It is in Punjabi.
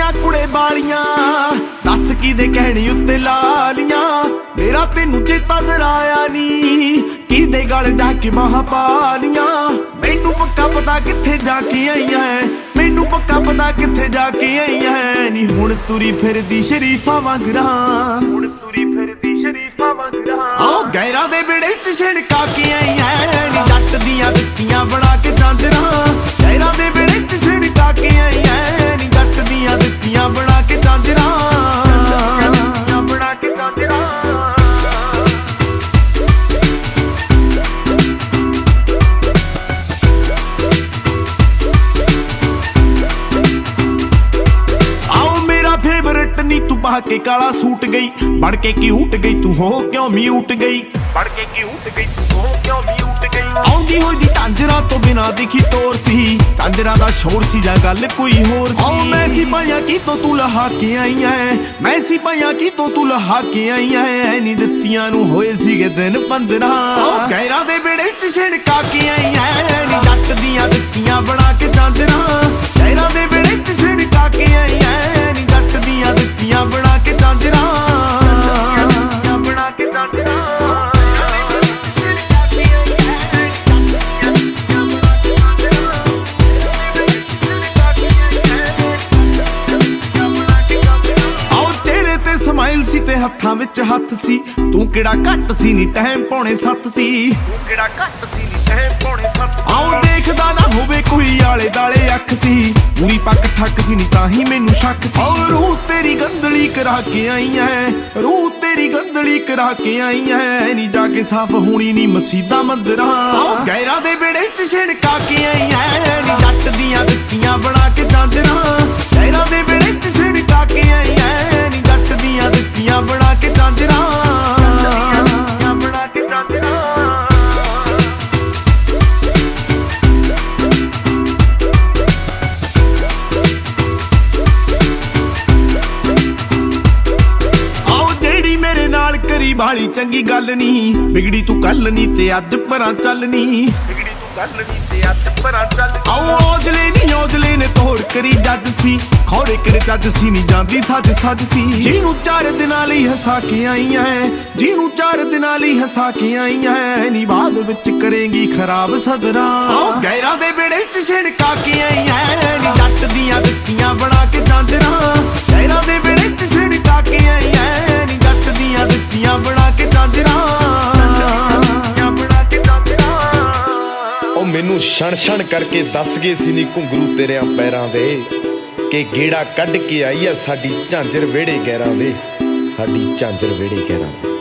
ਤੇਰੀਆਂ ਕੁੜੇ ਬਾਲੀਆਂ ਦੱਸ ਕਿਦੇ ਕਹਿਣੀ ਉੱਤੇ ਲਾਲੀਆਂ ਮੇਰਾ ਤੈਨੂੰ ਚੇਤਾ ਜ਼ਰਾ ਆਇਆ ਨੀ ਕਿਦੇ ਗਲ ਜਾ ਕੇ ਬਾਹਾਂ ਪਾਲੀਆਂ ਮੈਨੂੰ ਪੱਕਾ ਪਤਾ ਕਿੱਥੇ ਜਾ ਕੇ ਆਈਆਂ ਮੈਨੂੰ ਪੱਕਾ ਪਤਾ ਕਿੱਥੇ ਜਾ ਕੇ ਆਈਆਂ ਨੀ ਹੁਣ ਤੁਰੀ ਫਿਰਦੀ ਸ਼ਰੀਫਾਂ ਵਾਂਗਰਾਂ ਹੁਣ ਤੁਰੀ ਫਿਰਦੀ ਸ਼ਰੀਫਾਂ ਵਾਂਗਰਾਂ ਆਹ ਗੈਰਾਂ ਦੇ ਵਿੜੇ ਚ ਛਿੜਕਾ ਕੇ ਆਈਆਂ ਨੀ ਜੱਟ ਦੀਆਂ ਦਿੱਤੀਆਂ ਬਣਾ ਕੇ ਜਾਂਦਰਾਂ ਗੈਰਾਂ ਦੇ ਵਿੜੇ ਚ ਛਿੜਕਾ ਕੇ ਆਈਆਂ ਨੀ ਜੱਟ ਦੀਆਂ ਦਿੱਤੀਆਂ ਬਣਾ ਕੇ ਜਾਂਦਰਾਂ ਬਣਾ ਕੇ ਜਾਂਦਰਾਂ फेवरेट नी तू पा के काला सूट गई बढ़ के की उठ गई तू हो क्यों म्यूट गई बढ़ के की उठ गई तू हो क्यों म्यूट गई आउंदी होई दी झांजरा तो बिना दिखी तोर सी झांजरा दा शोर सी जा गल कोई होर सी आओ मैं सिपाहियां की तो तू लहा के आई है मैं सिपाहियां की तो तू लहा के आई है नी दित्तियां नू होए सीगे दिन 15 गैरां दे बेड़े च छिड़का के आई है नी जट दियां दित्तियां बना के झांजरा गैरां दे बेड़े च छिड़का के आई है नी जट दियां दित्तियां बना के झांजरा बना के झांजरा ਸਮਾਈਲ ਸੀ ਤੇ ਹੱਥਾਂ ਵਿੱਚ ਹੱਥ ਸੀ ਤੂੰ ਕਿਹੜਾ ਘੱਟ ਸੀ ਨੀ ਟਾਈਮ ਪੌਣੇ 7 ਸੀ ਤੂੰ ਕਿਹੜਾ ਘੱਟ ਸੀ ਨੀ ਟਾਈਮ ਪੌਣੇ 7 ਆਉ ਦੇਖਦਾ ਨਾ ਹੋਵੇ ਕੋਈ ਆਲੇ ਦਾਲੇ ਅੱਖ ਸੀ ਪੂਰੀ ਪੱਕ ਠੱਕ ਸੀ ਨੀ ਤਾਂ ਹੀ ਮੈਨੂੰ ਸ਼ੱਕ ਸੀ ਓ ਰੂਹ ਤੇਰੀ ਗੰਦਲੀ ਕਰਾ ਕੇ ਆਈ ਐ ਰੂਹ ਤੇਰੀ ਗੰਦਲੀ ਕਰਾ ਕੇ ਆਈ ਐ ਨੀ ਜਾ ਕੇ ਸਾਫ਼ ਹੋਣੀ ਨੀ ਮਸੀਤਾਂ ਮੰਦਰਾਂ ਆਉ ਗੈਰਾਂ ਦੇ ਵਿੜੇ ਚ ਛਿੜਕਾ ਕੇ ਆਈ ਐ ਨੀ ਜੱਟ ਦੀਆਂ ਦਿੱਤੀਆਂ ਬਣਾ ਕੇ ਜਾਂਦਰਾਂ ਗੈਰਾਂ ਦੇ ਵਿੜੇ ਚ ਛਿੜਕਾ ਕੇ ਆਈ ਐ ਨੀ ਜੱਟ ਦੀਆਂ ਦਿੱਤੀਆਂ ਬਣਾ ਕੇ ਜਾਂਦਰਾਂ ਬਣਾ ਕੇ ਜਾਂਦਰਾਂ ਆਓ ਜਿਹੜੀ ਮੇਰੇ ਨਾਲ ਕਰੀ ਬਾਲੀ ਚੰਗੀ ਗੱਲ ਨੀ ਵਿਗੜੀ ਤੂੰ ਕੱਲ ਨੀ ਤੇ ਅੱਜ ਪਰਾਂ ਚੱਲ ਨੀ ਵਿਗੜੀ ਤੂੰ ਕੱਲ ਨੀ ਤੇ ਅੱਜ ਪਰਾਂ ਚੱਲ ਆਓ ਔਜਲੇ ਨੇ ਤੋੜ ਕਰੀ ਜੱਜ ਸੀ ਖੌੜੇ ਕਿਹੜੇ ਚੱਜ ਸੀ ਨੀ ਜਾਂਦੀ ਸੱਜ ਸੱਜ ਸੀ ਜਿਹਨੂੰ 4 ਦਿਨਾਂ ਲਈ ਹਸਾ ਕੇ ਆਈ ਐ ਜਿਹਨੂੰ 4 ਦਿਨਾਂ ਲਈ ਹਸਾ ਕੇ ਆਈ ਐ ਨੀ ਬਾਅਦ ਵਿੱਚ ਕਰੇਂਗੀ ਖਰਾਬ ਸਦਰਾਂ ਆਓ ਗੈਰਾਂ ਦੇ ਵਿੜੇ ਚ ਛਿੜਕਾ ਕੇ ਆਈ ਐ ਨੀ ਜੱਟ ਦੀਆਂ ਦਿੱਤੀਆਂ ਬਣਾ ਕੇ ਜਾਂਦਰਾਂ ਗੈਰਾਂ ਦੇ ਵਿੜੇ ਚ ਛਿੜਕਾ ਕੇ ਆਈ ਐ ਨੀ ਜੱਟ ਦੀਆਂ ਦਿੱਤੀਆਂ ਬਣਾ ਕੇ ਜਾਂਦਰਾਂ ਮੈਨੂੰ ਛਣ ਛਣ ਕਰਕੇ ਦੱਸ ਗਏ ਸੀ ਨੀ ਘੁੰਗਰੂ ਤੇਰਿਆਂ ਪੈਰਾਂ ਦੇ ਕਿ ਗੇੜਾ ਕੱਢ ਕੇ ਆਈ ਆ ਸਾਡੀ ਝਾਂਜਰ ਵਿਹੜੇ ਗੈਰਾਂ ਦੇ ਸਾਡੀ ਝਾਂਜਰ ਵਿਹੜੇ ਗੈਰਾਂ ਦੇ।